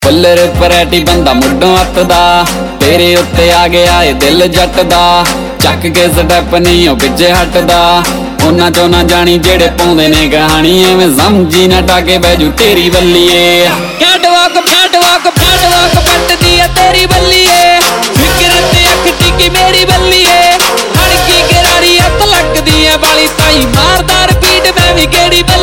ਫੁੱਲਰ pretty ਬੰਦਾ ਮੁੱਢੋਂ ਹੱਥ ਦਾ, ਤੇਰੇ ਉੱਤੇ ਆ ਗਿਆ ਏ ਦਿਲ ਜੱਟ ਦਾ। ਚੱਕ ਕੇ ਸਟੈਪ ਨਹੀਂ ਉਹ ਪਿੱਛੇ ਹਟਦਾ, ਉਹਨਾਂ ਚੋਂ ਨਾ ਜਾਣੀ ਜਿਹੜੇ ਪਾਉਂਦੇ ਨੇ ਕਹਾਣੀ। ਐਵੇਂ ਸਮਝੀ ਨਾ ਟਾਕੇ ਬੈਜੂ ਤੇਰੀ ਬੱਲੀਏ। ਕੈਟਵਾਕ ਪੱਟਦੀ ਆ ਤੇਰੀ ਬੱਲੀਏ, ਫਿਕਰ ਤੇ ਅੱਖ ਟਿੱਕੀ ਮੇਰੀ ਬੱਲੀਏ। ਹੜਕੀ ਗਰਾਰੀ ਹੱਥ ਲੱਗਦੀ ਆ ਵਾਲੀ ਤਾਈ ਮਾਰਦਾ ਰਿਪੀਟ ਮੈਂ ਵੀ ਕਿਹੜੀ